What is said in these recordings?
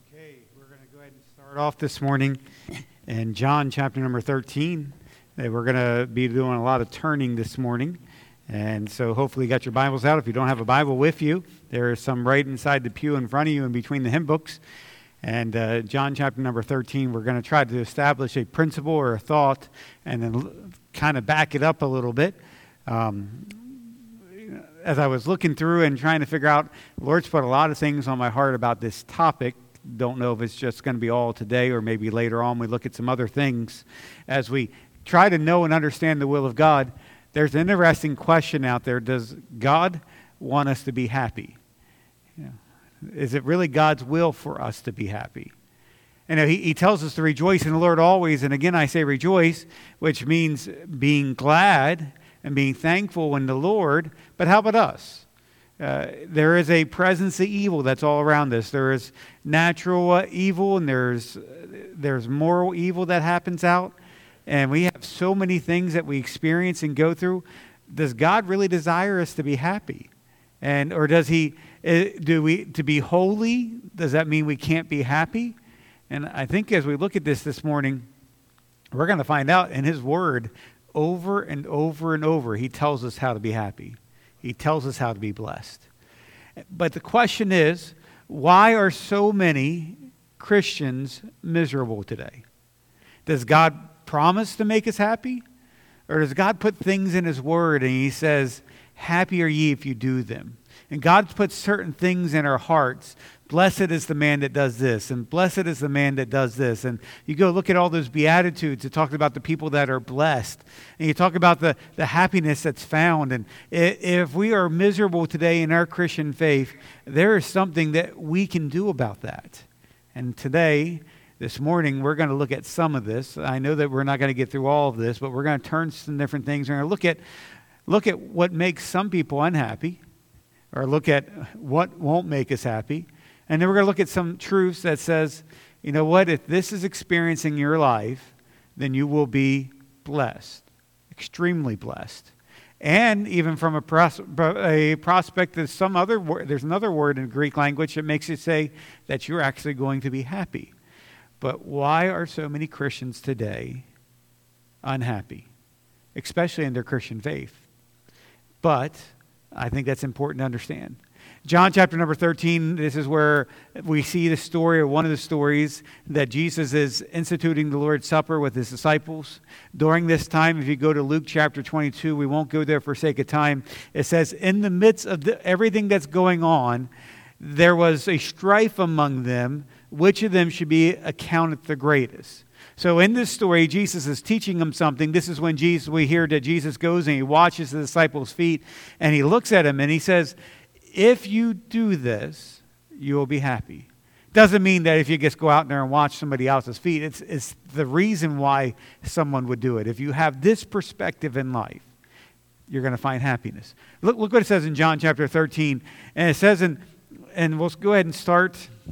Okay, we're going to go ahead and start off this morning in John chapter number 13. We're going to be doing a lot of turning this morning. And so hopefully you got your Bibles out. If you don't have a Bible with you, there are some right inside the pew in front of you in between the hymn books. And John chapter number 13, we're going to try to establish a principle or a thought and then kind of back it up a little bit. As I was looking through and trying to figure out, the Lord's put a lot of things on my heart about this topic. Don't know if it's just going to be all today or maybe later on we look at some other things. As we try to know and understand the will of God, there's an interesting question out there. Does God want us to be happy? Is it really God's will for us to be happy? And he tells us to rejoice in the Lord always. And again, I say rejoice, which means being glad and being thankful in the Lord. But how about us? There is a presence of evil that's all around us. There is natural evil and there's moral evil that happens out. And we have so many things that we experience and go through. Does God really desire us to be happy? Or does to be holy, does that mean we can't be happy? And I think as we look at this morning, we're going to find out in His Word over and over and over, He tells us how to be happy. He tells us how to be blessed. But the question is, why are so many Christians miserable today? Does God promise to make us happy? Or does God put things in His Word and He says, happy are ye if you do them? And God's put certain things in our hearts. Blessed is the man that does this, and blessed is the man that does this. And you go look at all those Beatitudes. It talks about the people that are blessed. And you talk about the happiness that's found. And if we are miserable today in our Christian faith, there is something that we can do about that. And today, this morning, we're going to look at some of this. I know that we're not going to get through all of this, but we're going to turn some different things. We're going to look at what makes some people unhappy, or look at what won't make us happy. And then we're going to look at some truths that says, you know what, if this is experiencing your life, then you will be blessed, extremely blessed. And even from a prospect, there's another word in Greek language that makes it say that you're actually going to be happy. But why are so many Christians today unhappy, especially in their Christian faith? But I think that's important to understand. John chapter number 13, this is where we see the story, or one of the stories, that Jesus is instituting the Lord's Supper with His disciples. During this time, if you go to Luke chapter 22, we won't go there for sake of time. It says, in the midst of everything that's going on, there was a strife among them, which of them should be accounted the greatest. So in this story, Jesus is teaching them something. This is when we hear that Jesus goes and He washes the disciples' feet, and He looks at them and He says, if you do this, you will be happy. Doesn't mean that if you just go out there and wash somebody else's feet. It's the reason why someone would do it. If you have this perspective in life, you're going to find happiness. Look what it says in John chapter 13. And it says, and we'll go ahead and start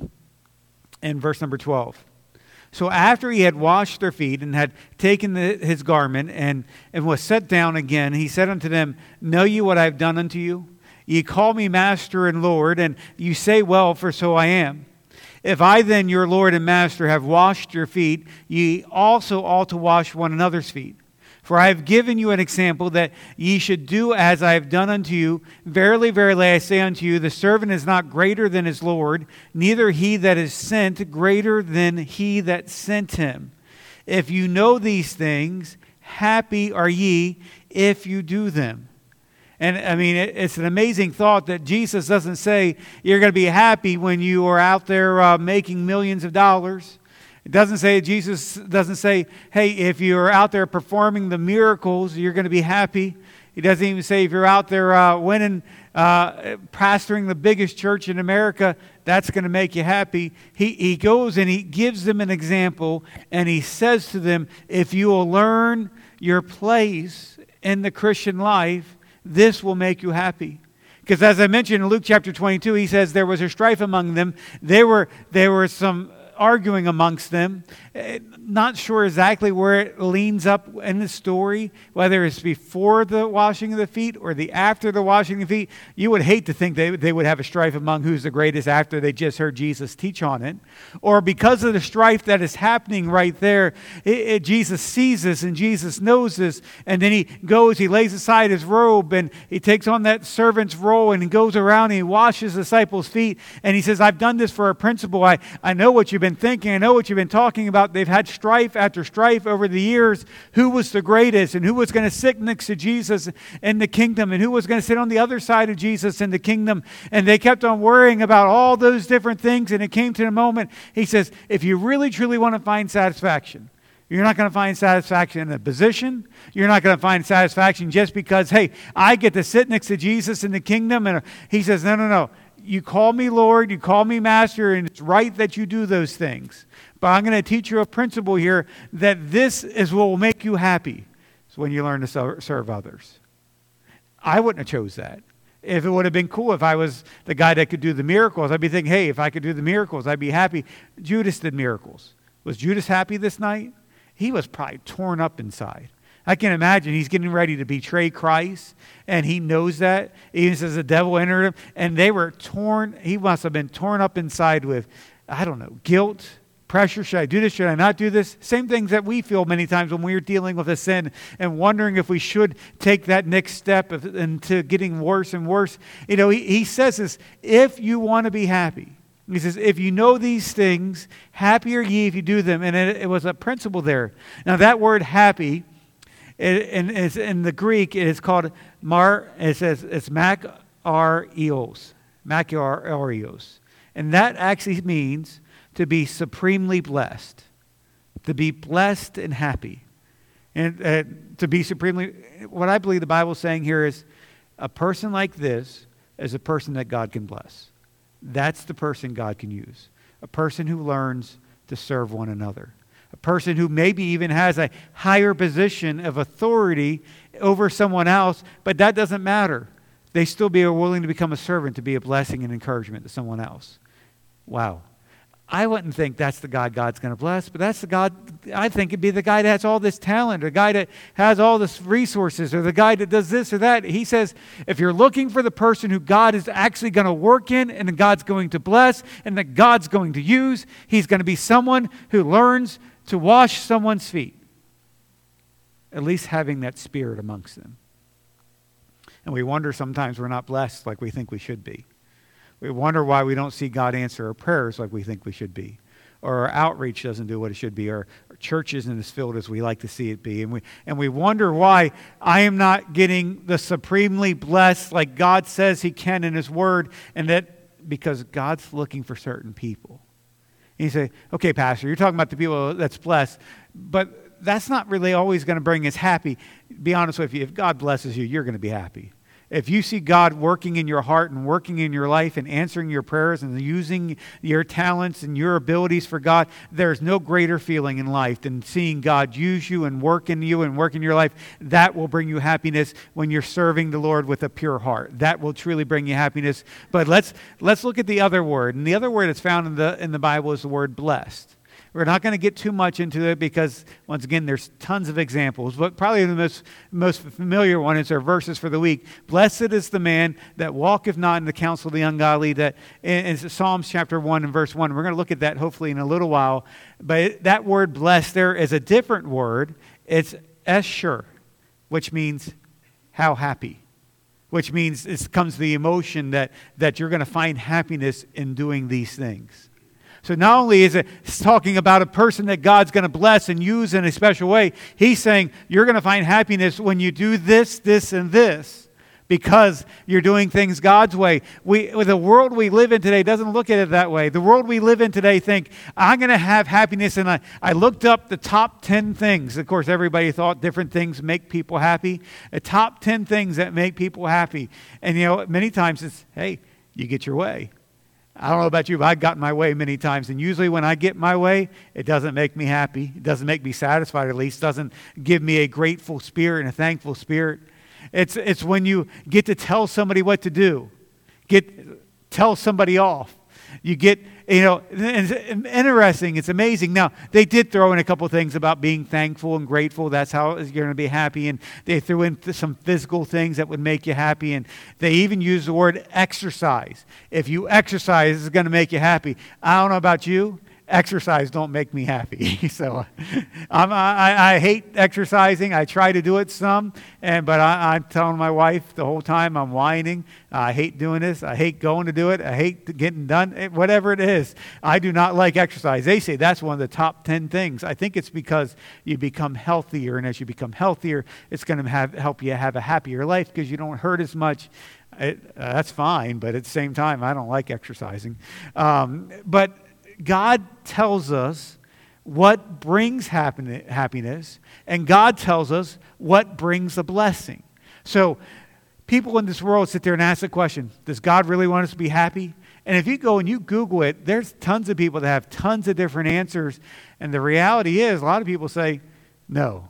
in verse number 12. So after He had washed their feet and had taken His garment and was set down again, He said unto them, know ye what I have done unto you? Ye call me Master and Lord, and you say, well, for so I am. If I then, your Lord and Master, have washed your feet, ye also ought to wash one another's feet. For I have given you an example that ye should do as I have done unto you. Verily, verily, I say unto you, the servant is not greater than his Lord, neither he that is sent greater than he that sent him. If you know these things, happy are ye if you do them. And I mean, it's an amazing thought that Jesus doesn't say you're going to be happy when you are out there making millions of dollars. Jesus doesn't say, hey, if you're out there performing the miracles, you're going to be happy. He doesn't even say if you're out there winning, pastoring the biggest church in America, that's going to make you happy. He goes and He gives them an example, and He says to them, if you will learn your place in the Christian life, this will make you happy. Because as I mentioned in Luke chapter 22, He says there was a strife among them. There were some arguing amongst them. Not sure exactly where it leans up in the story, whether it's before the washing of the feet or the after the washing of the feet. You would hate to think they would have a strife among who's the greatest after they just heard Jesus teach on it. Or because of the strife that is happening right there, Jesus sees this and Jesus knows this. And then he goes, he lays aside his robe and he takes on that servant's role and he goes around and he washes the disciples' feet. And he says, I've done this for a principle. I know what you've been thinking. I know what you've been talking about. They've had strife after strife over the years. Who was the greatest and who was going to sit next to Jesus in the kingdom and who was going to sit on the other side of Jesus in the kingdom. And they kept on worrying about all those different things. And it came to the moment, he says, if you really, truly want to find satisfaction, you're not going to find satisfaction in a position. You're not going to find satisfaction just because, hey, I get to sit next to Jesus in the kingdom. And he says, no. You call me Lord, you call me Master, and it's right that you do those things. But I'm going to teach you a principle here that this is what will make you happy. It's when you learn to serve others. I wouldn't have chose that. If it would have been cool if I was the guy that could do the miracles, I'd be thinking, hey, if I could do the miracles, I'd be happy. Judas did miracles. Was Judas happy this night? He was probably torn up inside. I can imagine he's getting ready to betray Christ, and he knows that. Even says the devil entered him, and they were torn. He must have been torn up inside with, I don't know, guilt, pressure. Should I do this? Should I not do this? Same things that we feel many times when we're dealing with a sin and wondering if we should take that next step into getting worse and worse. You know, he says this, if you want to be happy. He says, if you know these things, happy are ye if you do them. And it was a principle there. Now that word happy, in the Greek, it is called it says it's makarios. Makarios. And that actually means to be supremely blessed. To be blessed and happy. And to be supremely, what I believe the Bible is saying here is a person like this is a person that God can bless. That's the person God can use. A person who learns to serve one another. A person who maybe even has a higher position of authority over someone else, but that doesn't matter. They still be willing to become a servant, to be a blessing and encouragement to someone else. Wow. I wouldn't think that's the God God's going to bless, but that's the God, I think it'd be the guy that has all this talent, or the guy that has all this resources, or the guy that does this or that. He says, if you're looking for the person who God is actually going to work in, and that God's going to bless, and that God's going to use, he's going to be someone who learns to wash someone's feet. At least having that spirit amongst them. And we wonder sometimes we're not blessed like we think we should be. We wonder why we don't see God answer our prayers like we think we should be. Or our outreach doesn't do what it should be. Or our church isn't as filled as we like to see it be. And we wonder why I am not getting the supremely blessed like God says he can in his word. And that because God's looking for certain people. And you say, okay, Pastor, you're talking about the people that's blessed. But that's not really always going to bring us happy. Be honest with you, if God blesses you, you're going to be happy. If you see God working in your heart and working in your life and answering your prayers and using your talents and your abilities for God, there's no greater feeling in life than seeing God use you and work in you and work in your life. That will bring you happiness when you're serving the Lord with a pure heart. That will truly bring you happiness. But let's look at the other word. And the other word that's found in the Bible is the word blessed. We're not going to get too much into it because, once again, there's tons of examples. But probably the most familiar one is our verses for the week. Blessed is the man that walketh not in the counsel of the ungodly. That in Psalms chapter 1 and verse 1. We're going to look at that hopefully in a little while. But that word blessed there is a different word. It's esher, which means how happy. Which means it comes the emotion that you're going to find happiness in doing these things. So not only is it talking about a person that God's going to bless and use in a special way, he's saying you're going to find happiness when you do this, this, and this because you're doing things God's way. The world we live in today doesn't look at it that way. The world we live in today think, I'm going to have happiness, and I looked up the top 10 things. Of course, everybody thought different things make people happy. The top 10 things that make people happy. And, many times it's, hey, you get your way. I don't know about you, but I've gotten my way many times. And usually when I get my way, it doesn't make me happy. It doesn't make me satisfied, at least. It doesn't give me a grateful spirit and a thankful spirit. It's when you get to tell somebody what to do. Tell somebody off. You get, it's interesting. It's amazing. Now, they did throw in a couple things about being thankful and grateful. That's how you're going to be happy. And they threw in some physical things that would make you happy. And they even used the word exercise. If you exercise, it's going to make you happy. I don't know about you. Exercise don't make me happy. So I hate exercising. I try to do it some, but I'm telling my wife the whole time, I'm whining. I hate doing this. I hate going to do it. I hate getting done. Whatever it is, I do not like exercise. They say that's one of the top 10 things. I think it's because you become healthier, and as you become healthier, it's going to help you have a happier life because you don't hurt as much. That's fine, but at the same time, I don't like exercising. But God tells us what brings happiness, and God tells us what brings a blessing. So people in this world sit there and ask the question, does God really want us to be happy? And if you go and you Google it, there's tons of people that have tons of different answers. And the reality is, a lot of people say, no,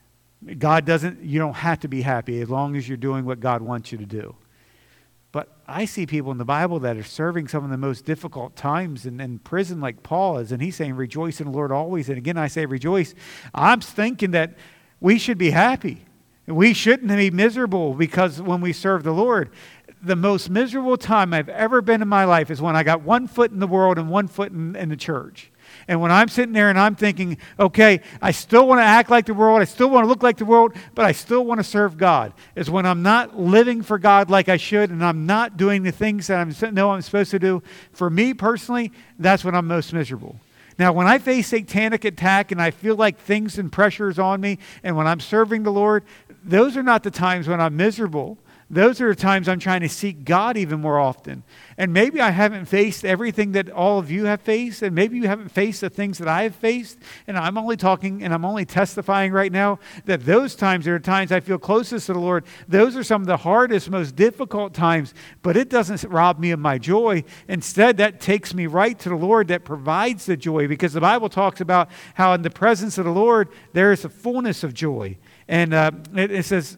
God doesn't, you don't have to be happy as long as you're doing what God wants you to do. But I see people in the Bible that are serving some of the most difficult times in prison like Paul is, and he's saying, rejoice in the Lord always. And again, I say rejoice. I'm thinking that we should be happy. We shouldn't be miserable because when we serve the Lord, the most miserable time I've ever been in my life is when I got one foot in the world and one foot in the church. And when I'm sitting there and I'm thinking, okay, I still want to act like the world, I still want to look like the world, but I still want to serve God, is when I'm not living for God like I should and I'm not doing the things that I know I'm supposed to do. For me personally, that's when I'm most miserable. Now, when I face satanic attack and I feel like things and pressure is on me, and when I'm serving the Lord, those are not the times when I'm miserable. Those are the times I'm trying to seek God even more often. And maybe I haven't faced everything that all of you have faced, and maybe you haven't faced the things that I have faced. And I'm only talking and I'm only testifying right now that those times are times I feel closest to the Lord. Those are some of the hardest, most difficult times, but it doesn't rob me of my joy. Instead, that takes me right to the Lord that provides the joy, because the Bible talks about how in the presence of the Lord, there is a fullness of joy. And it says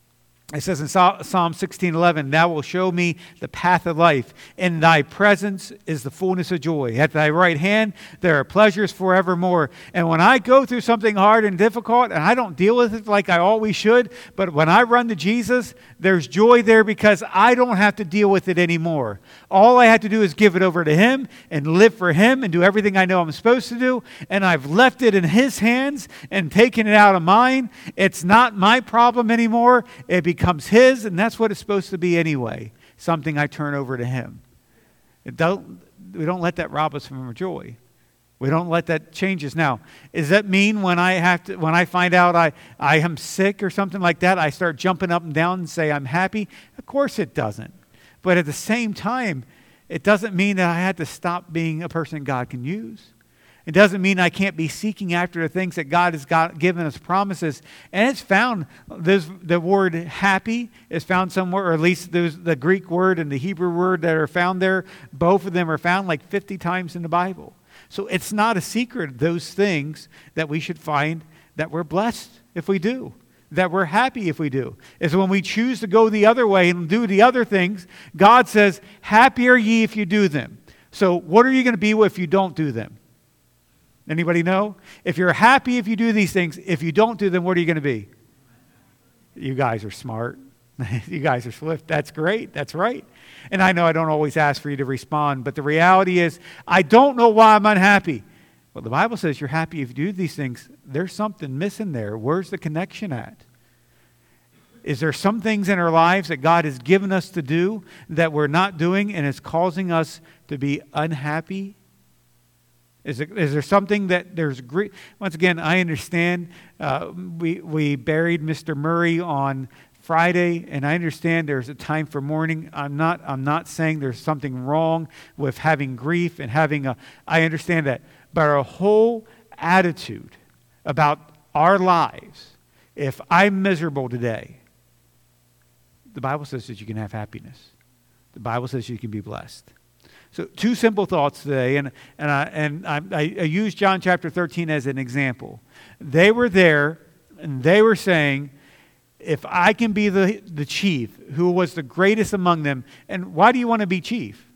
in Psalm 16:11, thou wilt show me the path of life. In thy presence is the fullness of joy. At thy right hand, there are pleasures forevermore. And when I go through something hard and difficult, and I don't deal with it like I always should, but when I run to Jesus, there's joy there because I don't have to deal with it anymore. All I have to do is give it over to Him and live for Him and do everything I know I'm supposed to do. And I've left it in His hands and taken it out of mine. It's not my problem anymore. It becomes His, and that's what it's supposed to be anyway. Something I turn over to Him. We don't let that rob us from our joy. We don't let that change us. Now, does that mean when I find out I am sick or something like that, I start jumping up and down and say I'm happy? Of course it doesn't. But at the same time, it doesn't mean that I had to stop being a person God can use. It doesn't mean I can't be seeking after the things that God has given us promises. And it's found, the word happy is found somewhere, or at least there's the Greek word and the Hebrew word that are found there. Both of them are found like 50 times in the Bible. So it's not a secret, those things that we should find that we're blessed if we do, that we're happy if we do. Is when we choose to go the other way and do the other things, God says, happy are ye if you do them. So what are you going to be if you don't do them? Anybody know? If you're happy if you do these things, if you don't do them, what are you going to be? You guys are smart. You guys are swift. That's great. That's right. And I know I don't always ask for you to respond, but the reality is, I don't know why I'm unhappy. Well, the Bible says you're happy if you do these things. There's something missing there. Where's the connection at? Is there some things in our lives that God has given us to do that we're not doing and is causing us to be unhappy? Is there something that there's grief? Once again, I understand we buried Mr. Murray on Friday, and I understand there's a time for mourning. I'm not saying there's something wrong with having grief and I understand that. But our whole attitude about our lives, if I'm miserable today, the Bible says that you can have happiness. The Bible says you can be blessed. So 2 simple thoughts today, and I use John chapter 13 as an example. They were there, and they were saying, if I can be the chief, who was the greatest among them, and why do you want to be chief?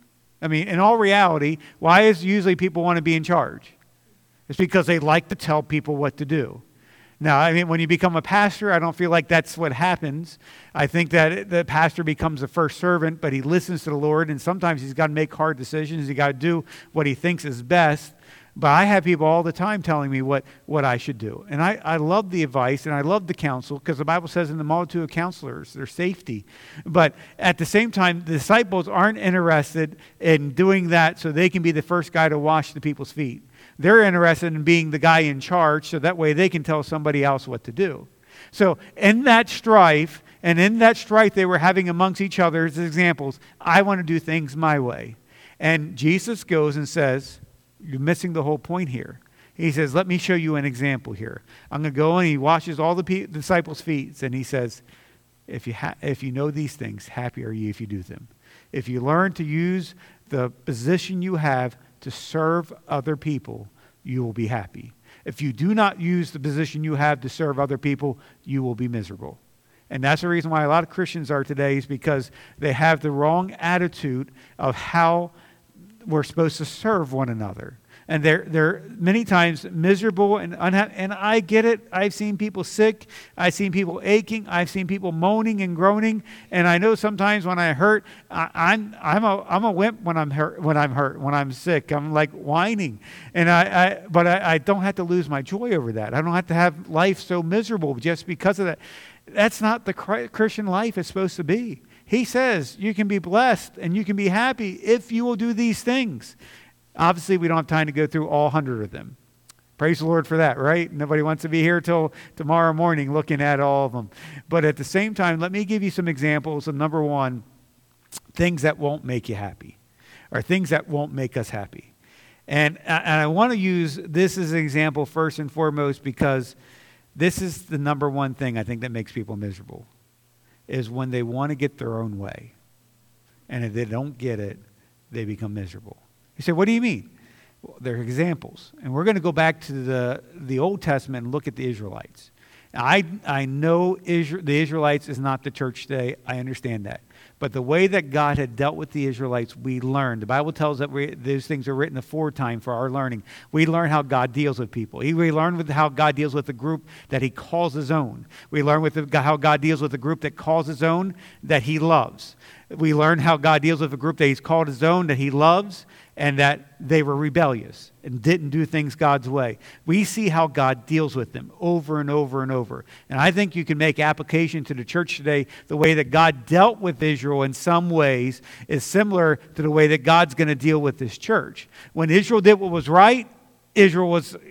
I mean, in all reality, why is usually people want to be in charge? It's because they like to tell people what to do. Now, I mean, when you become a pastor, I don't feel like that's what happens. I think that the pastor becomes the first servant, but he listens to the Lord, and sometimes he's got to make hard decisions. He's got to do what he thinks is best. But I have people all the time telling me what I should do. And I love the advice and I love the counsel, because the Bible says in the multitude of counselors, there's safety. But at the same time, the disciples aren't interested in doing that so they can be the first guy to wash the people's feet. They're interested in being the guy in charge so that way they can tell somebody else what to do. So in that strife, and in that strife they were having amongst each other as examples, I want to do things my way. And Jesus goes and says, you're missing the whole point here. He says, let me show you an example here. I'm going to go and he washes all the disciples' feet. And he says, if you know these things, happy are you if you do them. If you learn to use the position you have to serve other people, you will be happy. If you do not use the position you have to serve other people, you will be miserable. And that's the reason why a lot of Christians are today, is because they have the wrong attitude of how we're supposed to serve one another. And they're many times miserable and unhappy. And I get it. I've seen people sick. I've seen people aching. I've seen people moaning and groaning. And I know sometimes when I hurt, I'm a wimp when I'm hurt. When I'm sick, I'm like whining. And but I don't have to lose my joy over that. I don't have to have life so miserable just because of that. That's not the Christian life is supposed to be. He says you can be blessed and you can be happy if you will do these things. Obviously, we don't have time to go through all 100 of them. Praise the Lord for that, right? Nobody wants to be here till tomorrow morning looking at all of them. But at the same time, let me give you some examples of, number one, things that won't make you happy, or things that won't make us happy. And I want to use this as an example first and foremost, because this is the number one thing I think that makes people miserable, is when they want to get their own way. And if they don't get it, they become miserable. You say, what do you mean? Well, they're examples. And we're going to go back to the Old Testament and look at the Israelites. Now, I know the Israelites is not the church today. I understand that. But the way that God had dealt with the Israelites, we learned. The Bible tells us that those things are written aforetime for our learning. We learn how God deals with people. We learn with how God deals with the group that he calls his own. We learn how God deals with the group that calls his own, that he loves. We learn how God deals with a group that he's called his own, that he loves, and that they were rebellious and didn't do things God's way. We see how God deals with them over and over and over. And I think you can make application to the church today. The way that God dealt with Israel in some ways is similar to the way that God's going to deal with this church. When Israel did what was right, Israel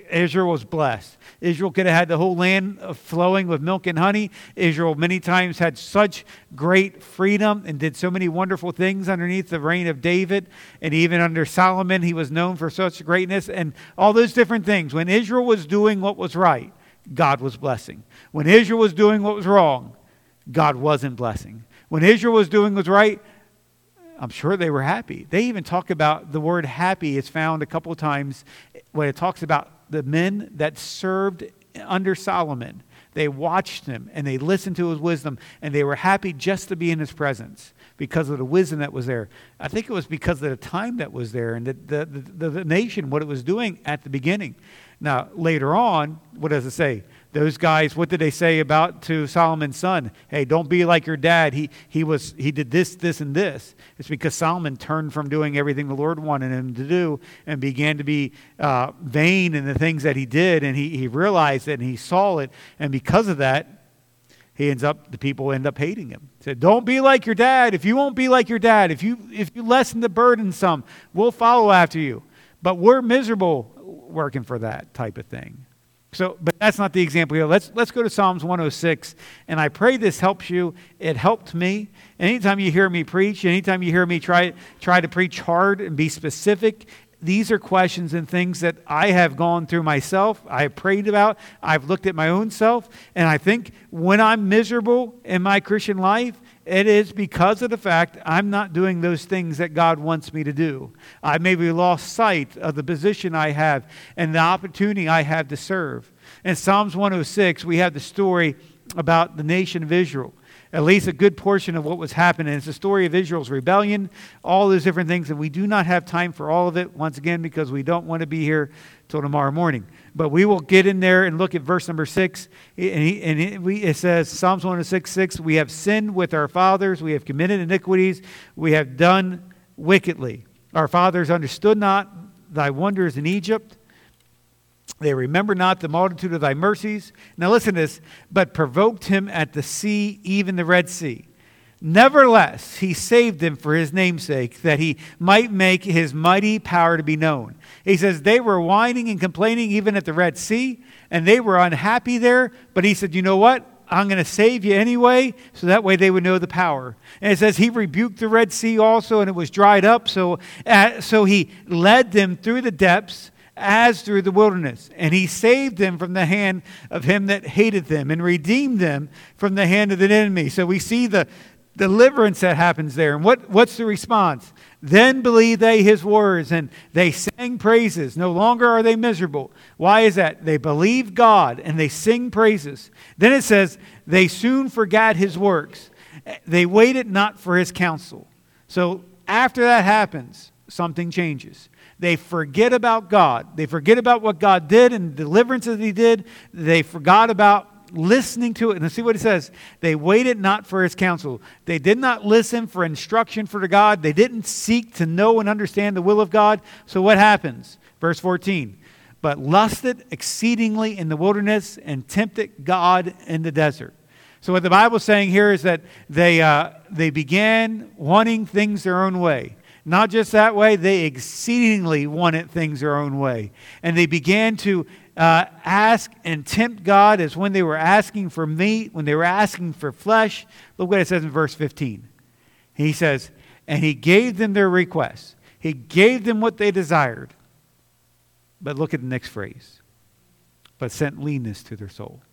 was blessed. Israel could have had the whole land flowing with milk and honey. Israel many times had such great freedom and did so many wonderful things underneath the reign of David. And even under Solomon, he was known for such greatness and all those different things. When Israel was doing what was right, God was blessing. When Israel was doing what was wrong, God wasn't blessing. When Israel was doing what was right, I'm sure they were happy. They even talk about the word happy is found a couple of times when it talks about the men that served under Solomon. They watched him and they listened to his wisdom and they were happy just to be in his presence because of the wisdom that was there. I think it was because of the time that was there and the nation, what it was doing at the beginning. Now, later on, what does it say? Those guys, what did they say about to Solomon's son? Hey, don't be like your dad. He did this, this, and this. It's because Solomon turned from doing everything the Lord wanted him to do and began to be vain in the things that he did. And he realized it and he saw it. And because of that, the people end up hating him. He said, don't be like your dad. If you won't be like your dad, if you lessen the burden some, we'll follow after you. But we're miserable working for that type of thing. So, but that's not the example here. Let's go to Psalms 106, and I pray this helps you. It helped me. Anytime you hear me preach, anytime you hear me try to preach hard and be specific, these are questions and things that I have gone through myself. I have prayed about. I've looked at my own self, and I think when I'm miserable in my Christian life, it is because of the fact I'm not doing those things that God wants me to do. I maybe lost sight of the position I have and the opportunity I have to serve. In Psalms 106, we have the story about the nation of Israel. at least a good portion of what was happening. It's the story of Israel's rebellion, all those different things, and we do not have time for all of it, once again, because we don't want to be here till tomorrow morning. But we will get in there and look at verse number 6, it says, Psalms 106:6, we have sinned with our fathers, we have committed iniquities, we have done wickedly. Our fathers understood not thy wonders in Egypt. They remember not the multitude of thy mercies. Now listen to this. But provoked him at the sea, even the Red Sea. Nevertheless, he saved them for his name's sake, that he might make his mighty power to be known. He says they were whining and complaining even at the Red Sea, and they were unhappy there. But he said, you know what? I'm going to save you anyway, so that way they would know the power. And it says he rebuked the Red Sea also, and it was dried up. So he led them through the depths, as through the wilderness. And he saved them from the hand of him that hated them, and redeemed them from the hand of the enemy. So we see the deliverance that happens there. And what's the response? Then believed they his words, and they sang praises. No longer are they miserable. Why is that? They believe God, and they sing praises. Then it says, they soon forgot his works. They waited not for his counsel. So after that happens, something changes. They forget about God. They forget about what God did and the deliverance that he did. They forgot about listening to it. And let's see what it says. They waited not for his counsel. They did not listen for instruction for God. They didn't seek to know and understand the will of God. So what happens? Verse 14. But lusted exceedingly in the wilderness and tempted God in the desert. So what the Bible is saying here is that they began wanting things their own way. Not just that way, they exceedingly wanted things their own way. And they began to ask and tempt God as when they were asking for meat, when they were asking for flesh. Look what it says in verse 15. He says, and he gave them their requests. He gave them what they desired. But look at the next phrase. But sent leanness to their soul.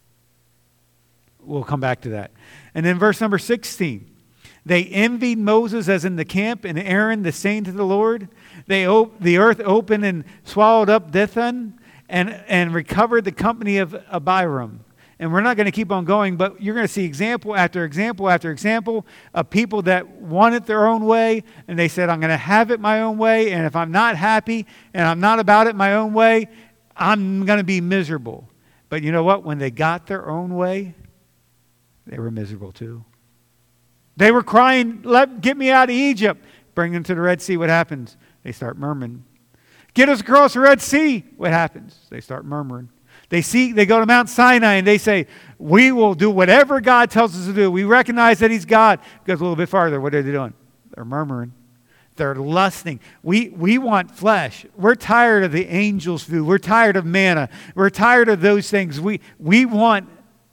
We'll come back to that. And then verse number 16. They envied Moses as in the camp, and Aaron the saint of the Lord. The earth opened and swallowed up Dathan, and recovered the company of Abiram. And we're not going to keep on going, but you're going to see example after example after example of people that wanted their own way, and they said, I'm going to have it my own way, and if I'm not happy and I'm not about it my own way, I'm going to be miserable. But you know what? When they got their own way, they were miserable too. They were crying, get me out of Egypt. Bring them to the Red Sea. What happens? They start murmuring. Get us across the Red Sea. What happens? They start murmuring. They go to Mount Sinai and they say, we will do whatever God tells us to do. We recognize that he's God. Goes a little bit farther. What are they doing? They're murmuring. They're lusting. We want flesh. We're tired of the angels' food. We're tired of manna. We're tired of those things. We want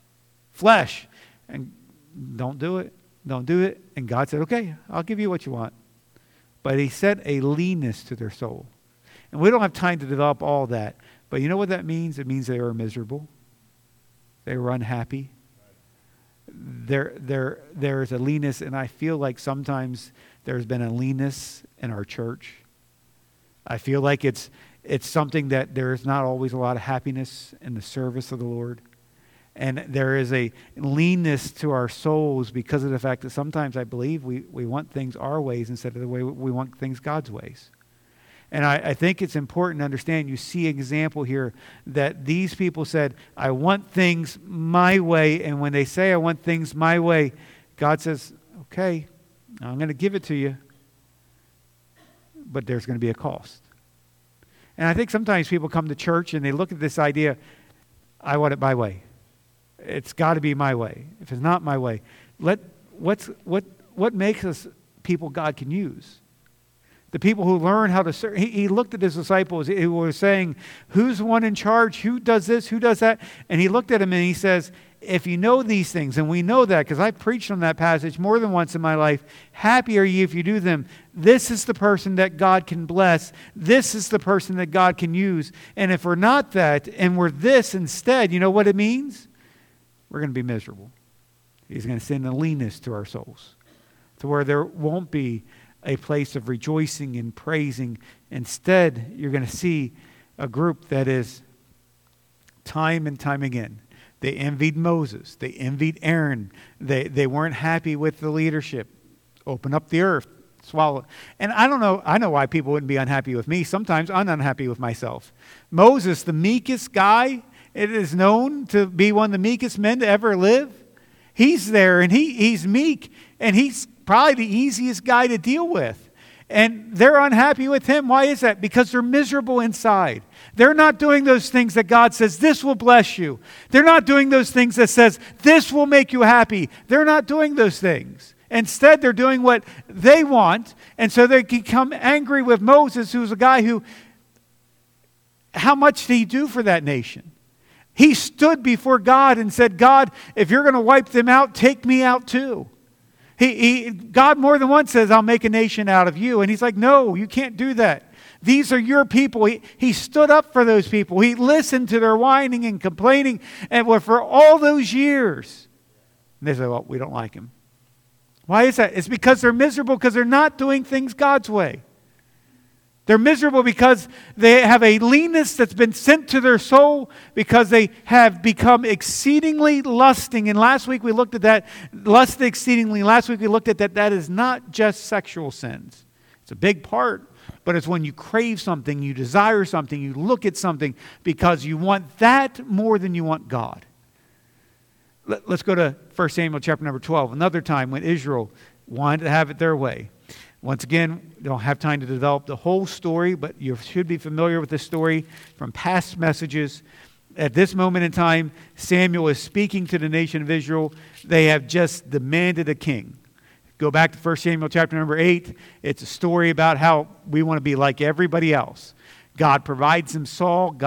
flesh. And don't do it. Don't do it. And God said, okay, I'll give you what you want. But he set a leanness to their soul. And we don't have time to develop all that. But you know what that means? It means they were miserable. They were unhappy. There's a leanness, and I feel like sometimes there's been a leanness in our church. I feel like it's something that there's not always a lot of happiness in the service of the Lord. And there is a leanness to our souls because of the fact that sometimes I believe we want things our ways instead of the way we want things God's ways. And I think it's important to understand, you see an example here that these people said, I want things my way. And when they say I want things my way, God says, okay, I'm going to give it to you. But there's going to be a cost. And I think sometimes people come to church and they look at this idea, I want it my way. It's got to be my way. If it's not my way, what makes us people God can use? The people who learn how to serve. He looked at his disciples who were saying, who's one in charge? Who does this? Who does that? And he looked at them and he says, if you know these things, and we know that because I've preached on that passage more than once in my life, happy are ye if you do them. This is the person that God can bless. This is the person that God can use. And if we're not that and we're this instead, you know what it means? We're going to be miserable. He's going to send a leanness to our souls to where there won't be a place of rejoicing and praising. Instead, you're going to see a group that is time and time again. They envied Moses. They envied Aaron. They weren't happy with the leadership. Open up the earth. Swallow. And I don't know. I know why people wouldn't be unhappy with me. Sometimes I'm unhappy with myself. Moses, the meekest guy, it is known to be one of the meekest men to ever live. He's there and he's meek, and he's probably the easiest guy to deal with. And they're unhappy with him. Why is that? Because they're miserable inside. They're not doing those things that God says, this will bless you. They're not doing those things that says, this will make you happy. They're not doing those things. Instead, they're doing what they want. And so they become angry with Moses, who's a guy who, how much did he do for that nation? He stood before God and said, God, if you're going to wipe them out, take me out too. God more than once says, I'll make a nation out of you. And he's like, no, you can't do that. These are your people. He stood up for those people. He listened to their whining and complaining. And for all those years, and they say, well, we don't like him. Why is that? It's because they're miserable because they're not doing things God's way. They're miserable because they have a leanness that's been sent to their soul, because they have become exceedingly lusting. And last week we looked at that. Lust exceedingly. Last week we looked at that. That is not just sexual sins. It's a big part. But it's when you crave something, you desire something, you look at something because you want that more than you want God. Let's go to 1 Samuel chapter number 12. Another time when Israel wanted to have it their way. Once again, we don't have time to develop the whole story, but you should be familiar with the story from past messages. At this moment in time, Samuel is speaking to the nation of Israel. They have just demanded a king. Go back to 1 Samuel chapter number 8. It's a story about how we want to be like everybody else. God provides him Saul.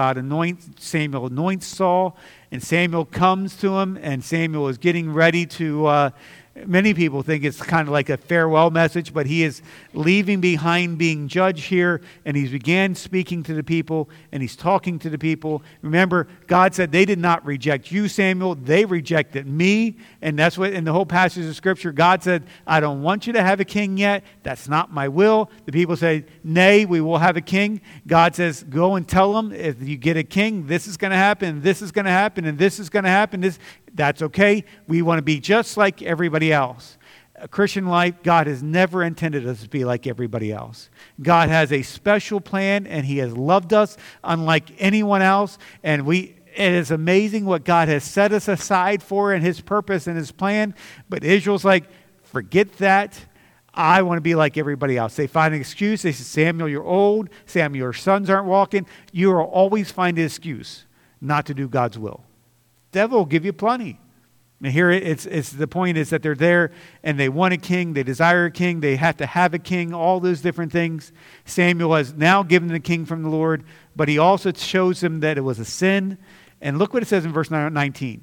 Samuel anoints Saul. And Samuel comes to him, and Samuel is getting ready to... Many people think it's kind of like a farewell message, but he is leaving behind being judge here, and he's began speaking to the people, and he's talking to the people. Remember, God said they did not reject you, Samuel. They rejected me, and that's what in the whole passage of Scripture, God said, I don't want you to have a king yet. That's not my will. The people say, nay, we will have a king. God says, go and tell them if you get a king, this is going to happen, this is going to happen, and this is going to happen. That's okay. We want to be just like everybody else. A Christian life, God has never intended us to be like everybody else. God has a special plan, and he has loved us unlike anyone else. And it is amazing what God has set us aside for in his purpose and his plan. But Israel's like, forget that. I want to be like everybody else. They find an excuse. They say, Samuel, you're old. Samuel, your sons aren't walking. You will always find an excuse not to do God's will. Devil will give you plenty. And here it's the point is that they're there and they want a king, they desire a king, they have to have a king, all those different things. Samuel has now given the king from the Lord, but he also shows them that it was a sin. And look what it says in verse 19.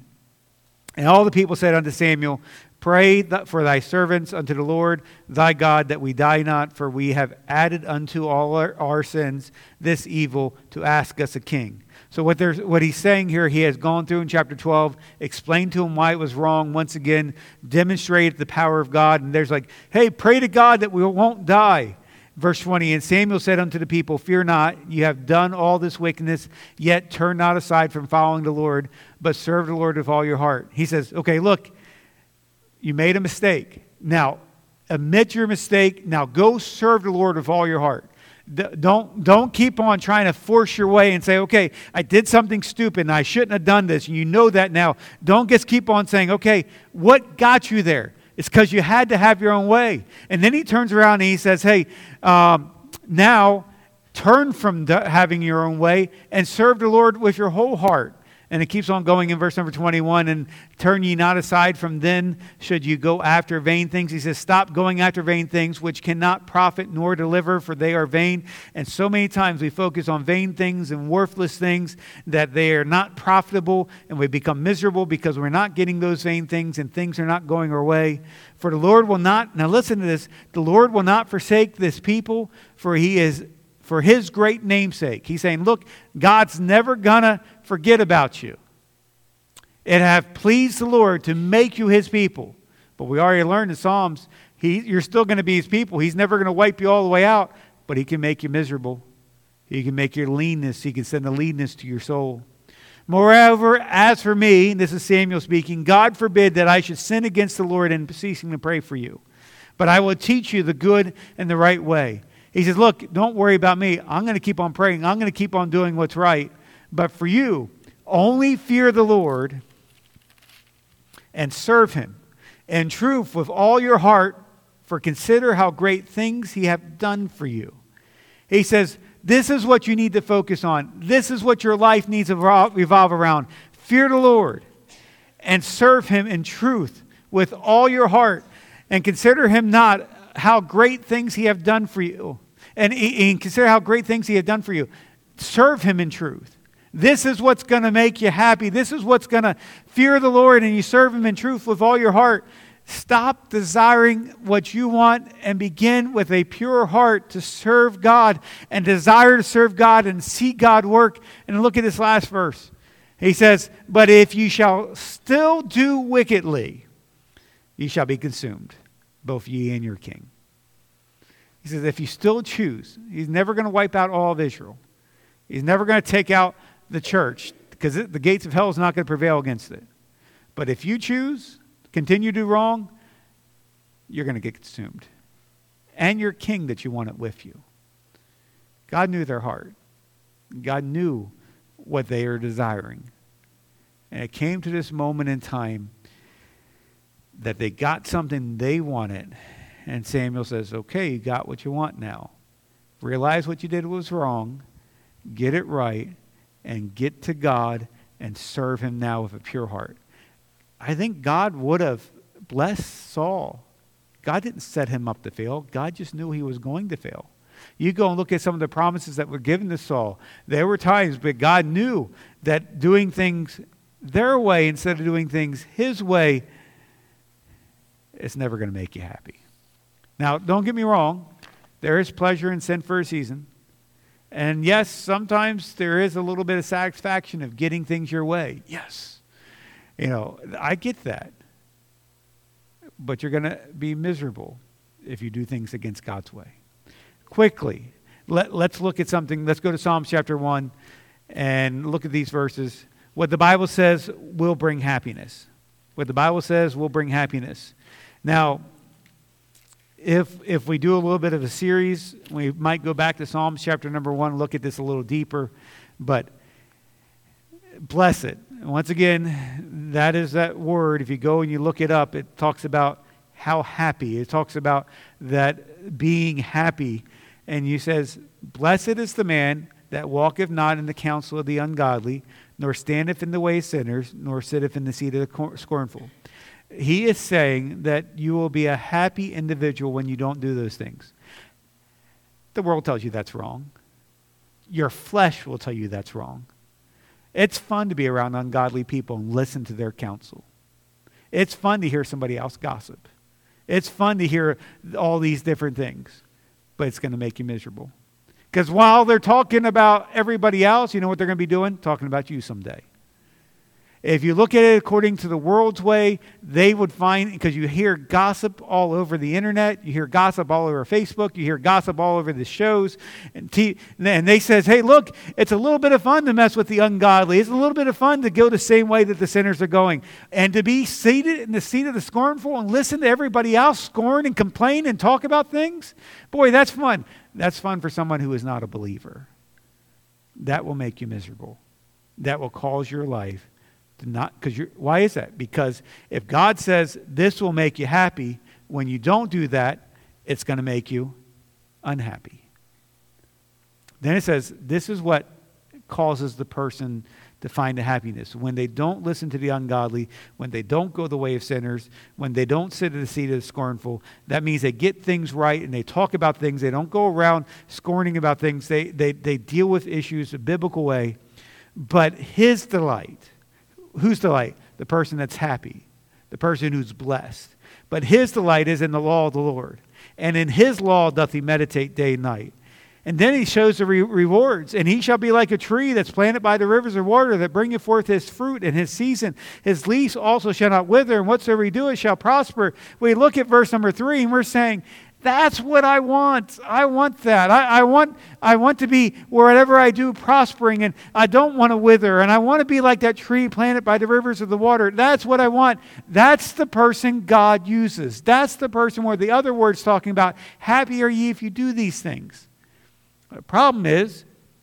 And all the people said unto Samuel, pray for thy servants unto the Lord thy God, that we die not, for we have added unto all our sins this evil to ask us a king. So what he's saying here, he has gone through in chapter 12, explained to him why it was wrong, once again, demonstrated the power of God. And there's like, hey, pray to God that we won't die. Verse 20, and Samuel said unto the people, fear not, you have done all this wickedness, yet turn not aside from following the Lord, but serve the Lord with all your heart. He says, okay, look, you made a mistake. Now, admit your mistake. Now go serve the Lord with all your heart. Don't keep on trying to force your way and say, okay, I did something stupid and I shouldn't have done this. And you know that now. Don't just keep on saying, okay, what got you there? It's because you had to have your own way. And then he turns around and he says, hey, now turn from having your own way and serve the Lord with your whole heart. And it keeps on going in verse number 21, and turn ye not aside from then should you go after vain things. He says, stop going after vain things which cannot profit nor deliver, for they are vain. And so many times we focus on vain things and worthless things, that they are not profitable, and we become miserable because we're not getting those vain things and things are not going our way. For the Lord will not, now listen to this, the Lord will not forsake this people, for his great namesake. He's saying, look, God's never going to forget about you. It have pleased the Lord to make you his people. But we already learned in Psalms, you're still going to be his people. He's never going to wipe you all the way out, but he can make you miserable. He can make your leanness. He can send a leanness to your soul. Moreover, as for me, this is Samuel speaking, God forbid that I should sin against the Lord in ceasing to pray for you. But I will teach you the good and the right way. He says, look, don't worry about me. I'm going to keep on praying. I'm going to keep on doing what's right. But for you, only fear the Lord and serve him in truth with all your heart, for consider how great things he hath done for you. He says, this is what you need to focus on. This is what your life needs to revolve around. Fear the Lord and serve him in truth with all your heart, and consider him not how great things he hath done for you. And consider how great things he hath done for you. Serve him in truth. This is what's going to make you happy. This is what's going to fear the Lord, and you serve him in truth with all your heart. Stop desiring what you want and begin with a pure heart to serve God and desire to serve God and see God work. And look at this last verse. He says, but if you shall still do wickedly, ye shall be consumed, both ye and your king. He says, if you still choose, he's never going to wipe out all of Israel. He's never going to take out the church, because the gates of hell is not going to prevail against it. But if you choose, continue to do wrong, you're going to get consumed. And your king that you want it with you. God knew their heart. God knew what they are desiring. And it came to this moment in time that they got something they wanted. And Samuel says, okay, you got what you want now. Realize what you did was wrong. Get it right. And get to God and serve him now with a pure heart. I think God would have blessed Saul. God didn't set him up to fail. God just knew he was going to fail. You go and look at some of the promises that were given to Saul. There were times, but God knew that doing things their way instead of doing things his way, it's never going to make you happy. Now, don't get me wrong. There is pleasure in sin for a season. And yes, sometimes there is a little bit of satisfaction of getting things your way. Yes. I get that. But you're going to be miserable if you do things against God's way. Quickly, let's look at something. Let's go to Psalms chapter 1 and look at these verses. What the Bible says will bring happiness. What the Bible says will bring happiness. Now, if we do a little bit of a series, we might go back to Psalms chapter number 1, look at this a little deeper. But blessed. Once again, that is that word. If you go and you look it up, it talks about how happy. It talks about that being happy. And you says, blessed is the man that walketh not in the counsel of the ungodly, nor standeth in the way of sinners, nor sitteth in the seat of the scornful. He is saying that you will be a happy individual when you don't do those things. The world tells you that's wrong. Your flesh will tell you that's wrong. It's fun to be around ungodly people and listen to their counsel. It's fun to hear somebody else gossip. It's fun to hear all these different things, but it's going to make you miserable. Because while they're talking about everybody else, you know what they're going to be doing? Talking about you someday. If you look at it according to the world's way, they would find, because you hear gossip all over the internet, you hear gossip all over Facebook, you hear gossip all over the shows, and they says, hey, look, it's a little bit of fun to mess with the ungodly. It's a little bit of fun to go the same way that the sinners are going. And to be seated in the seat of the scornful and listen to everybody else scorn and complain and talk about things, boy, that's fun. That's fun for someone who is not a believer. That will make you miserable. That will cause your life why is that? Because if God says this will make you happy, when you don't do that, it's going to make you unhappy. Then it says this is what causes the person to find the happiness. When they don't listen to the ungodly, when they don't go the way of sinners, when they don't sit at the seat of the scornful, that means they get things right and they talk about things. They don't go around scorning about things. They deal with issues a biblical way. But his delight. Whose delight? The person that's happy. The person who's blessed. But his delight is in the law of the Lord. And in his law doth he meditate day and night. And then he shows the rewards. And he shall be like a tree that's planted by the rivers of water, that bringeth forth his fruit in his season. His leaves also shall not wither, and whatsoever he doeth shall prosper. We look at verse number 3, and we're saying, That's what I want. I want that. I want to be, wherever I do, prospering, and I don't want to wither, and I want to be like that tree planted by the rivers of the water. That's what I want. That's the person God uses. That's the person where the other word's talking about, happy are ye if you do these things. The problem is,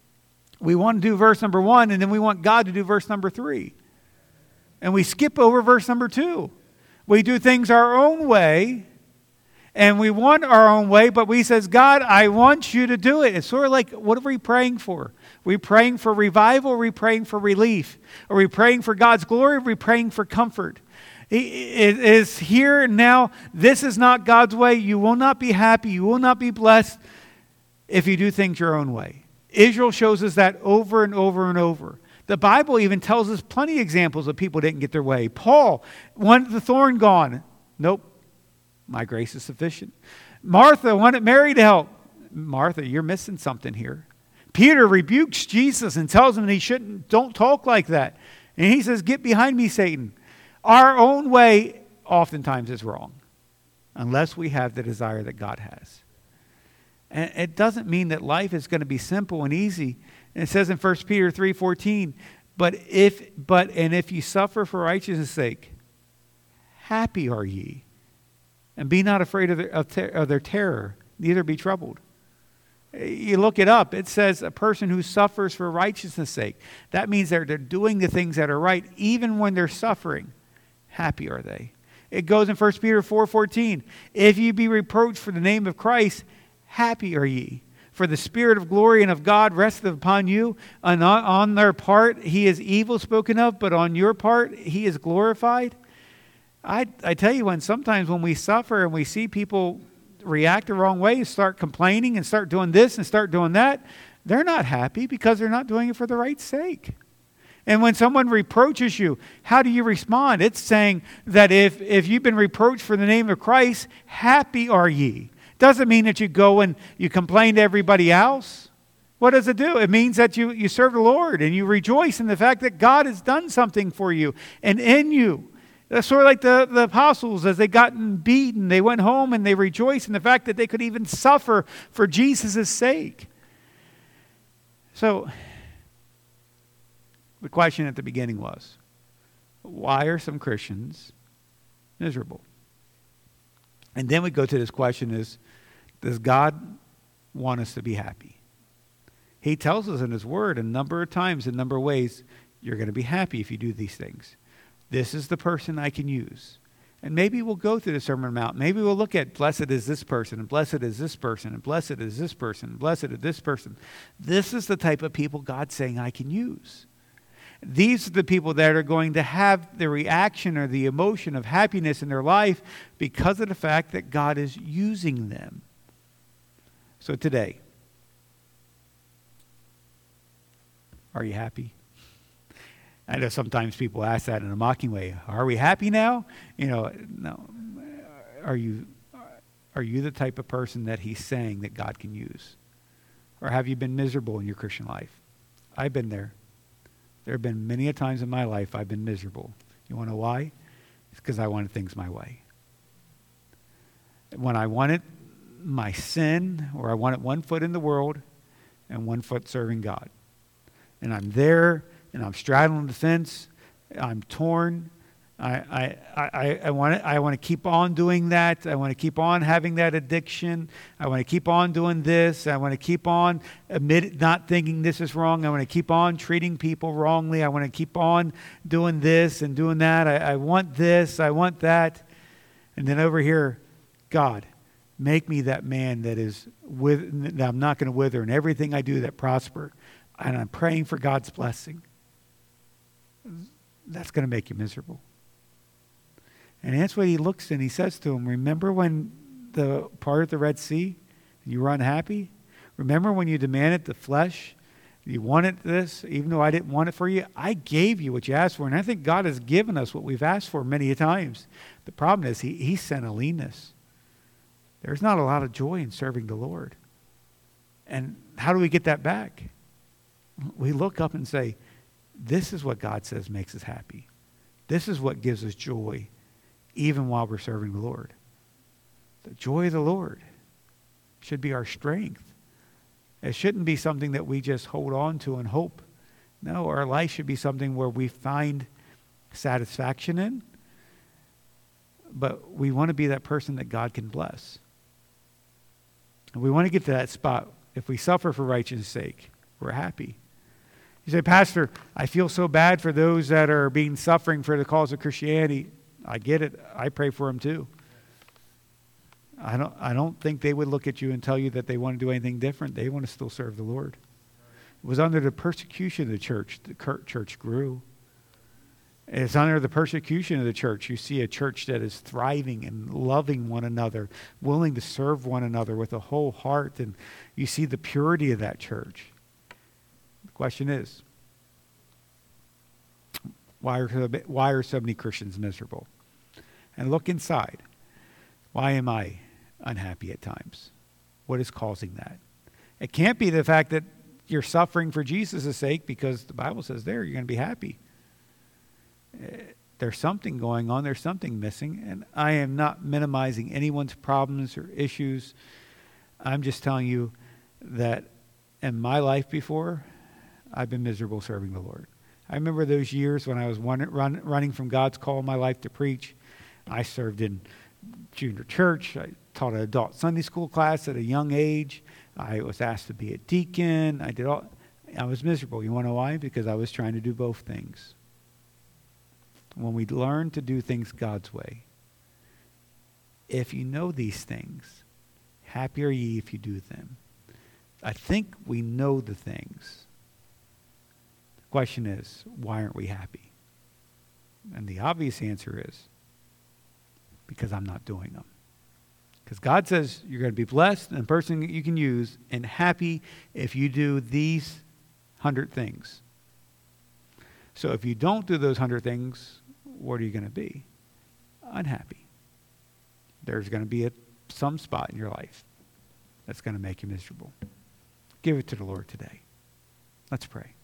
we want to do verse number 1, and then we want God to do verse number 3. And we skip over verse number 2. We do things our own way, and we want our own way, but we says, God, I want you to do it. It's sort of like, what are we praying for? Are we praying for revival? Are we praying for relief? Are we praying for God's glory? Are we praying for comfort? It is here now. This is not God's way. You will not be happy. You will not be blessed if you do things your own way. Israel shows us that over and over and over. The Bible even tells us plenty of examples of people didn't get their way. Paul wanted the thorn gone. Nope. My grace is sufficient. Martha wanted Mary to help. Martha, you're missing something here. Peter rebukes Jesus and tells him that don't talk like that. And he says, get behind me, Satan. Our own way oftentimes is wrong, unless we have the desire that God has. And it doesn't mean that life is going to be simple and easy. And it says in 1 Peter 3:14, but if you suffer for righteousness' sake, happy are ye. And be not afraid of their terror, neither be troubled. You look it up. It says a person who suffers for righteousness' sake. That means they're doing the things that are right, even when they're suffering. Happy are they. It goes in 1 Peter 4:14. If ye be reproached for the name of Christ, happy are ye. For the Spirit of glory and of God resteth upon you. And on their part he is evil spoken of, but on your part he is glorified. I tell you, sometimes when we suffer and we see people react the wrong way, start complaining and start doing this and start doing that, they're not happy because they're not doing it for the right sake. And when someone reproaches you, how do you respond? It's saying that if you've been reproached for the name of Christ, happy are ye. Doesn't mean that you go and you complain to everybody else. What does it do? It means that you serve the Lord and you rejoice in the fact that God has done something for you and in you. That's sort of like the apostles as they gotten beaten. They went home and they rejoiced in the fact that they could even suffer for Jesus' sake. So, the question at the beginning was, why are some Christians miserable? And then we go to this question is, does God want us to be happy? He tells us in His Word a number of times, in a number of ways, you're going to be happy if you do these things. This is the person I can use. And maybe we'll go through the Sermon on the Mount. Maybe we'll look at blessed is this person, and blessed is this person, and blessed is this person, and blessed is this person. This is the type of people God's saying I can use. These are the people that are going to have the reaction or the emotion of happiness in their life because of the fact that God is using them. So today, are you happy? I know sometimes people ask that in a mocking way. Are we happy now? No. Are you the type of person that He's saying that God can use? Or have you been miserable in your Christian life? I've been there. There have been many a times in my life I've been miserable. You want to know why? It's because I wanted things my way. When I wanted my sin, or I wanted one foot in the world and one foot serving God. And I'm there, and I'm straddling the fence. I'm torn. I want to keep on doing that. I want to keep on having that addiction. I want to keep on doing this. I want to keep on not thinking this is wrong. I want to keep on treating people wrongly. I want to keep on doing this and doing that. I want this. I want that. And then over here, God, make me that man that I'm not going to wither in everything I do that prosper. And I'm praying for God's blessing. That's going to make you miserable. And that's what He looks and He says to him, remember when the part of the Red Sea, you were unhappy? Remember when you demanded the flesh? You wanted this, even though I didn't want it for you? I gave you what you asked for. And I think God has given us what we've asked for many times. The problem is He sent a leanness. There's not a lot of joy in serving the Lord. And how do we get that back? We look up and say, this is what God says makes us happy. This is what gives us joy, even while we're serving the Lord. The joy of the Lord. should be our strength. It shouldn't be something that we just hold on to and hope. No, our life should be something where we find satisfaction in, but we want to be that person that God can bless. And we want to get to that spot. If we suffer for righteousness' sake, we're happy. You say, Pastor, I feel so bad for those that are suffering for the cause of Christianity. I get it. I pray for them too. I don't think they would look at you and tell you that they want to do anything different. They want to still serve the Lord. It was under the persecution of the church grew. It's under the persecution of the church. You see a church that is thriving and loving one another, willing to serve one another with a whole heart, and you see the purity of that church. The question is, why are so many Christians miserable? And look inside. Why am I unhappy at times? What is causing that? It can't be the fact that you're suffering for Jesus' sake, because the Bible says there you're going to be happy. There's something going on. There's something missing. And I am not minimizing anyone's problems or issues. I'm just telling you that in my life before, I've been miserable serving the Lord. I remember those years when I was running from God's call in my life to preach. I served in junior church. I taught an adult Sunday school class at a young age. I was asked to be a deacon. I was miserable. You want to know why? Because I was trying to do both things. When we learn to do things God's way, if you know these things, happy are ye if you do them. I think we know the things. The question is, why aren't we happy? And the obvious answer is, because I'm not doing them. Because God says you're going to be blessed and a person that you can use and happy if you do these 100 things. So if you don't do those 100 things, what are you going to be? Unhappy. There's going to be some spot in your life that's going to make you miserable. Give it to the Lord today. Let's pray.